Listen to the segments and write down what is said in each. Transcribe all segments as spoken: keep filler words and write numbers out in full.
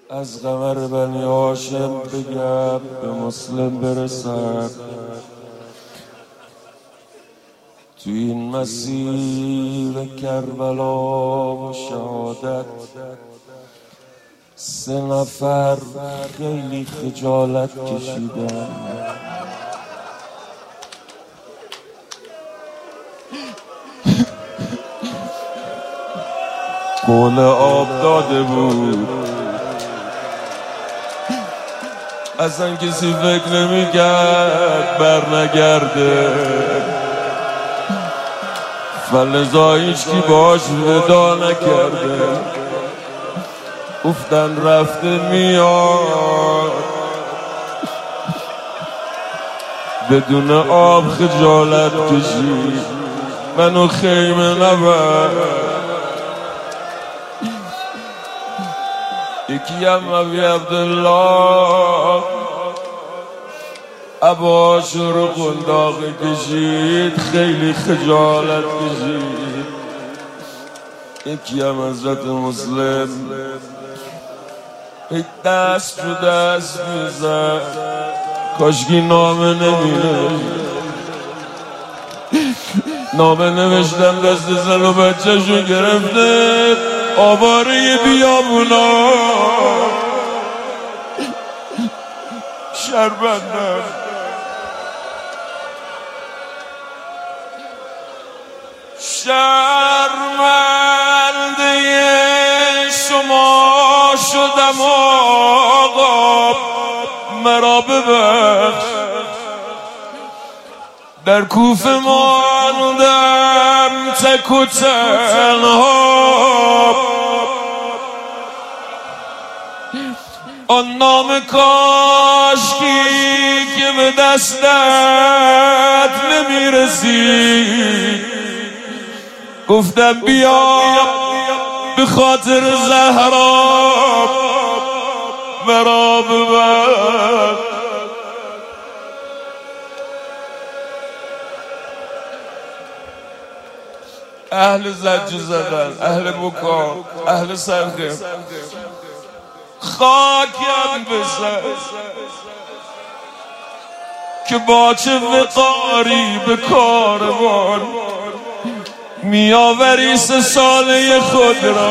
از قمر بنی هاشم بگم به مسلم برسد تو این مسیر کربلا و شهادت سه نفر خیلی خجالت کشیدن. قول آب داده بود، اصلا کسی فکر نمی‌کرد بر نگرده، فلذا هیچکی باش ودا نکرده. گفتن رفته میاد بدون آب خجالت کشید، منو خیمه نبر. یکی هم ابی عبدالله عباش رو قنداق کشید، خیلی خجالت کشید. یکی هم حضرت مسلم یک دست رو دست میزد، کاشکی نامه نمیره نامه نوشتن دست زن و بچه شو گرفته آواره بیابونا شربندم. شرمنده شما شدم آقا، مرا ببخش. در کوفه ماندم تک و تنها، آن نام کاشکی که به دستت نمیرسید. گفتم بیا به خاطر زهرا مرا ببر. اهل زجر زدن، اهل بکا، اهل سرخم، خاکم بزن که با چه وقاری به کاروان میآوری سه ساله خود را.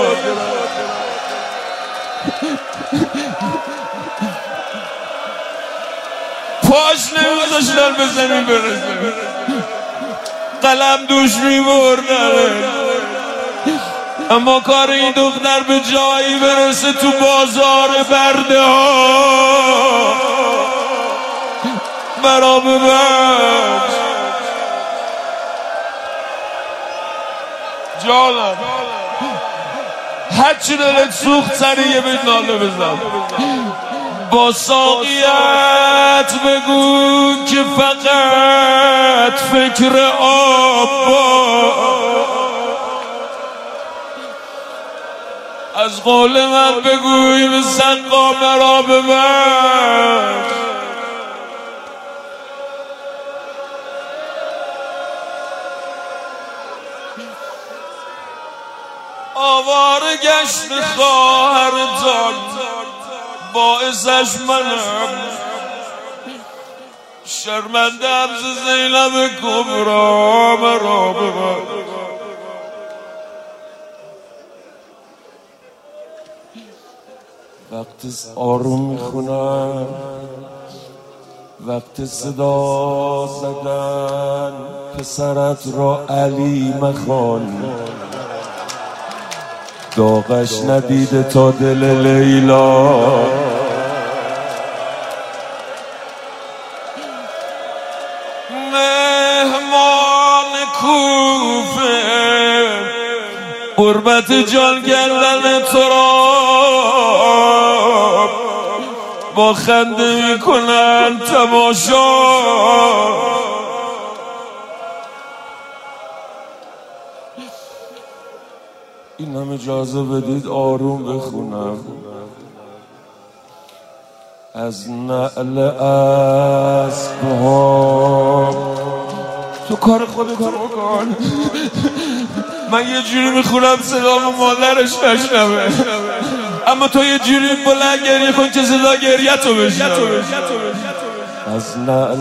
پاش نمیذاشتن به زمین برسه، قلم دوش میبردن، اما کار این دختر به جایی برسه تو بازار برده ها مرا ببخش. جانم هرچی دلت سوخت سری یه بیت ناله بزن، با ساقیت بگو که فقط فکر آب با. از قول من بگوی به سقا مرا ببخش. آواره گشت خواهرتان باعثش منم، شرمندم ز زینب کبرا مرا ببخش. وقت آروم میخونم، وقت صدا زدن پسرت را علی مخوان، داغش ندیده تا دل لیلا. مهمان کوفه قربت جان کردن تو را با خنده میکنن تماشا. اینم اجازه بدید آروم بخونم از نعل اسبها. تو کار خودت بکن، من یه جوری میخونم صدام مادرش نشنوه. اما تو یه جوری بلند گریه کن که صدا گریه تو بشنوه. از نعل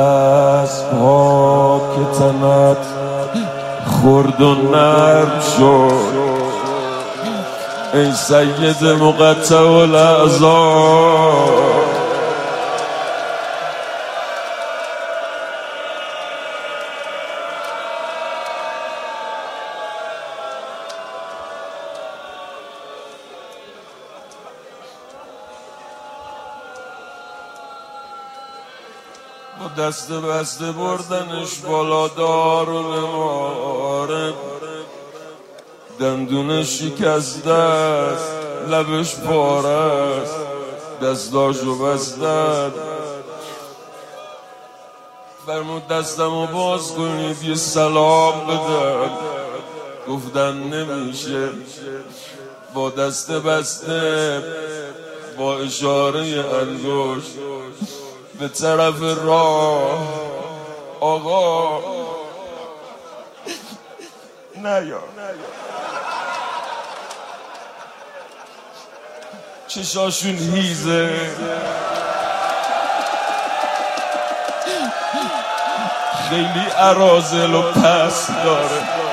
اسبها که تنت خورد و نرم شد ای سید مقطع الاعضا. با دست بسته بردنش بالا دارالمعارف، دندونش شکسته است، لبش پاره است، دستاشو بستن. فرمود دستمو باز کنید یه سلام بدن. گفتن نمیشه. با دست بسته با اشاره انگشت به طرف راه آقا نیا چشاشون هیزه، خیلی اراذل و پس داره.